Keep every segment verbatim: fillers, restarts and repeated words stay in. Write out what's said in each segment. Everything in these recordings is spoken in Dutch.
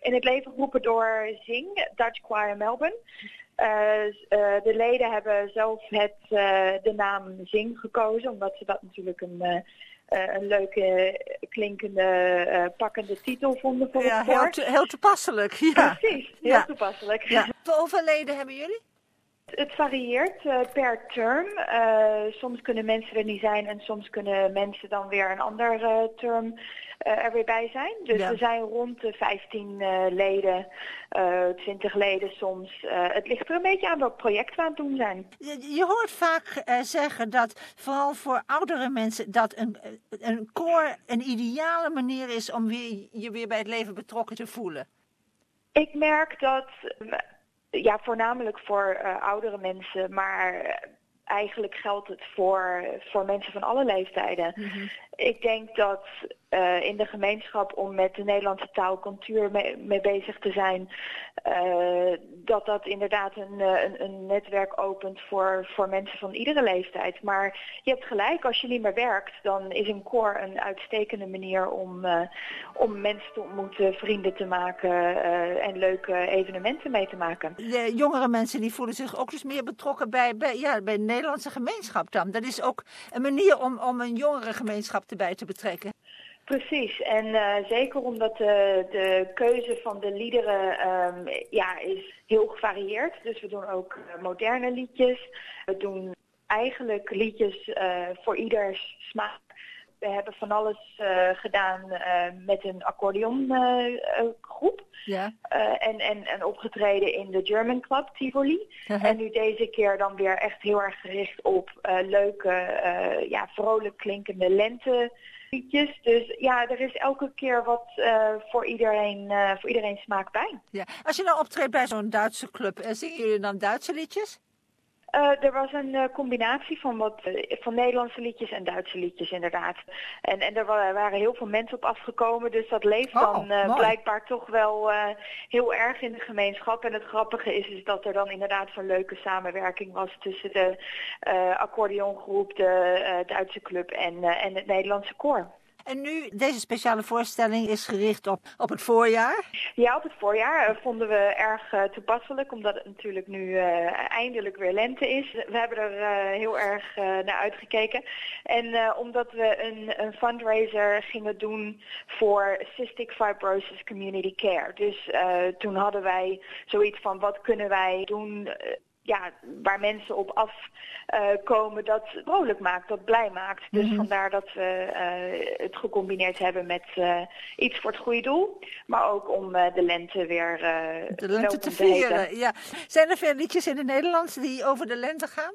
in het leven geroepen door Zing, Dutch Choir Melbourne. Uh, uh, de leden hebben zelf het, uh, de naam Zing gekozen, omdat ze dat natuurlijk een, uh, uh, een leuke, klinkende, uh, pakkende titel vonden voor ja, het koor. Heel, te, heel toepasselijk. Ja. Precies, heel ja. toepasselijk. Ja. Hoeveel leden hebben jullie? Het varieert uh, per term. Uh, soms kunnen mensen er niet zijn en soms kunnen mensen dan weer een ander uh, term uh, er weer bij zijn. Dus ja. we zijn rond de vijftien uh, leden, uh, twintig leden soms. Uh, het ligt er een beetje aan welk project we aan het doen zijn. Je, je hoort vaak uh, zeggen dat vooral voor oudere mensen dat een, een koor een ideale manier is om weer, je weer bij het leven betrokken te voelen. Ik merk dat... Ja, voornamelijk voor uh, oudere mensen, maar eigenlijk geldt het voor, voor mensen van alle leeftijden. Mm-hmm. Ik denk dat uh, in de gemeenschap om met de Nederlandse taal en cultuur mee, mee bezig te zijn, uh, dat dat inderdaad een, een, een netwerk opent voor, voor mensen van iedere leeftijd. Maar je hebt gelijk, als je niet meer werkt, dan is een koor een uitstekende manier om, uh, om mensen te ontmoeten, vrienden te maken uh, en leuke evenementen mee te maken. De jongere mensen die voelen zich ook dus meer betrokken bij, bij, ja, bij de Nederlandse gemeenschap dan. Dat is ook een manier om, om een jongere gemeenschap erbij te betrekken. Precies, en uh, zeker omdat de, de keuze van de liederen um, ja, is heel gevarieerd. Dus we doen ook uh, moderne liedjes. We doen eigenlijk liedjes uh, voor ieders smaak. We hebben van alles uh, gedaan uh, met een accordeongroep. Uh, ja. uh, en, en, en opgetreden in de German Club Tivoli. Uh-huh. En nu deze keer dan weer echt heel erg gericht op uh, leuke, uh, ja, vrolijk klinkende lente. Liedjes. Dus ja, er is elke keer wat uh, voor, iedereen, uh, voor iedereen smaak bij. Ja. Als je nou optreedt bij zo'n Duitse club, uh, zingen jullie dan Duitse liedjes? Uh, er was een uh, combinatie van, wat, uh, van Nederlandse liedjes en Duitse liedjes inderdaad. En, en er waren heel veel mensen op afgekomen, dus dat leeft oh, dan uh, blijkbaar toch wel uh, heel erg in de gemeenschap. En het grappige is, is dat er dan inderdaad zo'n leuke samenwerking was tussen de uh, accordeongroep, de uh, Duitse club en, uh, en het Nederlandse koor. En nu, deze speciale voorstelling is gericht op, op het voorjaar? Ja, op het voorjaar uh, vonden we erg uh, toepasselijk, omdat het natuurlijk nu uh, eindelijk weer lente is. We hebben er uh, heel erg uh, naar uitgekeken. En uh, omdat we een, een fundraiser gingen doen voor Cystic Fibrosis Community Care. Dus uh, toen hadden wij zoiets van, wat kunnen wij doen... Uh, Ja, waar mensen op afkomen uh, dat vrolijk maakt, dat blij maakt. Dus mm-hmm. vandaar dat we uh, het gecombineerd hebben met uh, iets voor het goede doel. Maar ook om uh, de lente weer uh, de lente te vieren. Ja. Zijn er veel liedjes in het Nederlands die over de lente gaan?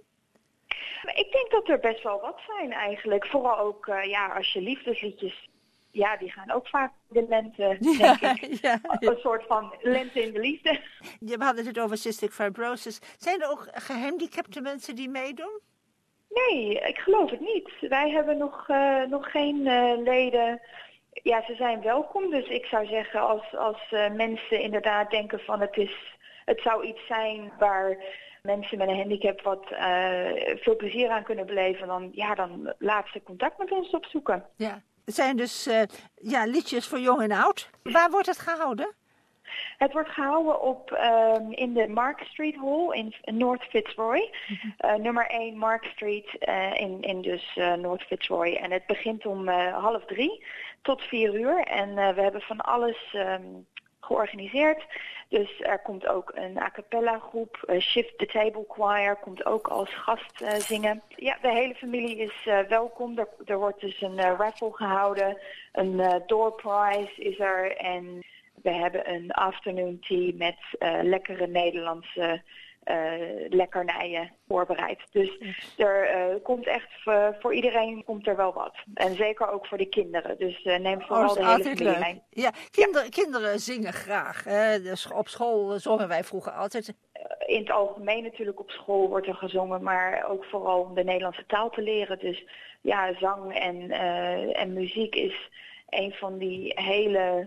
Ik denk dat er best wel wat zijn eigenlijk. Vooral ook uh, ja, als je liefdesliedjes... Ja, die gaan ook vaak de lente, denk ja, ik. Ja, ja. Een soort van lente in de liefde. We hadden het over cystic fibrosis. Zijn er ook gehandicapte mensen die meedoen? Nee, ik geloof het niet. Wij hebben nog, uh, nog geen uh, leden. Ja, ze zijn welkom. Dus ik zou zeggen, als, als uh, mensen inderdaad denken van het is, het zou iets zijn waar mensen met een handicap wat uh, veel plezier aan kunnen beleven, dan, ja, dan laat ze contact met ons opzoeken. Ja. Het zijn dus uh, ja, liedjes voor jong en oud. Waar wordt het gehouden? Het wordt gehouden op, um, in de Mark Street Hall in North Fitzroy. Mm-hmm. Uh, nummer één Mark Street uh, in, in dus uh, North Fitzroy. En het begint om uh, half drie tot vier uur. En uh, we hebben van alles um, georganiseerd. Dus er komt ook een a cappella groep, uh, Shift the Table Choir komt ook als gast uh, zingen. Ja, de hele familie is uh, welkom. Er, er wordt dus een uh, raffle gehouden, een uh, door prize is er en we hebben een afternoon tea met uh, lekkere Nederlandse uh, lekkernijen voorbereid. Dus er uh, komt echt uh, voor iedereen komt er wel wat. En zeker ook voor de kinderen. Dus uh, neem vooral oh, de hele familie mee. Ja, kinder, ja. Kinderen zingen graag. Hè? Dus op school zongen wij vroeger altijd. In het algemeen natuurlijk op school wordt er gezongen, maar ook vooral om de Nederlandse taal te leren. Dus ja, zang en, uh, en muziek is een van die hele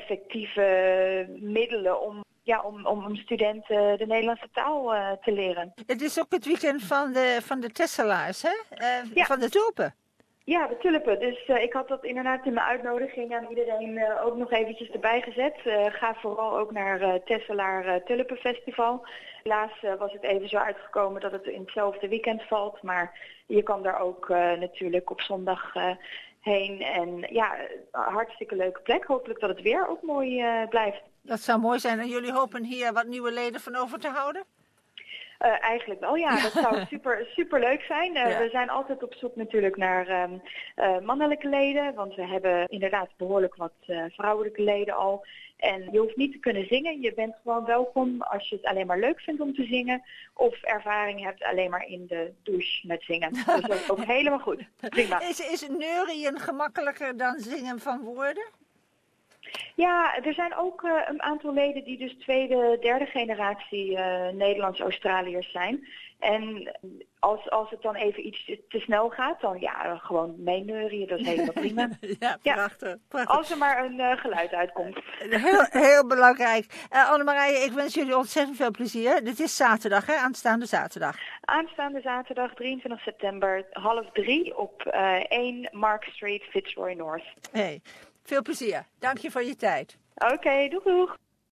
effectieve middelen om, ja, om, om studenten de Nederlandse taal uh, te leren. Het is ook het weekend van de, van de Tesselaars, hè? Uh, ja. Van de tulpen. Ja, de tulpen. Dus uh, ik had dat inderdaad in mijn uitnodiging aan iedereen uh, ook nog eventjes erbij gezet. Uh, ga vooral ook naar uh, Tesselaar uh, Tulpenfestival. Helaas uh, was het even zo uitgekomen dat het in hetzelfde weekend valt. Maar je kan daar ook uh, natuurlijk op zondag uh, heen. En ja, hartstikke leuke plek. Hopelijk dat het weer ook mooi uh, blijft. Dat zou mooi zijn. En jullie hopen hier wat nieuwe leden van over te houden? Uh, eigenlijk wel, ja. Dat zou super, super leuk zijn. Uh, Ja. We zijn altijd op zoek natuurlijk naar um, uh, mannelijke leden. Want we hebben inderdaad behoorlijk wat uh, vrouwelijke leden al. En je hoeft niet te kunnen zingen. Je bent gewoon welkom als je het alleen maar leuk vindt om te zingen. Of ervaring hebt alleen maar in de douche met zingen. Dus dat is ook helemaal goed. Prima. Is, is neurien gemakkelijker dan zingen van woorden? Ja, er zijn ook uh, een aantal leden die dus tweede, derde generatie uh, Nederlands-Australiërs zijn. En als, als het dan even iets te, te snel gaat, dan ja, gewoon meeneurien, dat is helemaal prima. Ja, prachtig. prachtig. Als er maar een uh, geluid uitkomt. Heel, heel belangrijk. Uh, Annemarije, ik wens jullie ontzettend veel plezier. Dit is zaterdag, hè? Aanstaande zaterdag. Aanstaande zaterdag, drieëntwintig september, half drie op uh, één Mark Street, Fitzroy North. Hey, veel plezier. Dank je voor je tijd. Oké, okay, doeg doeg.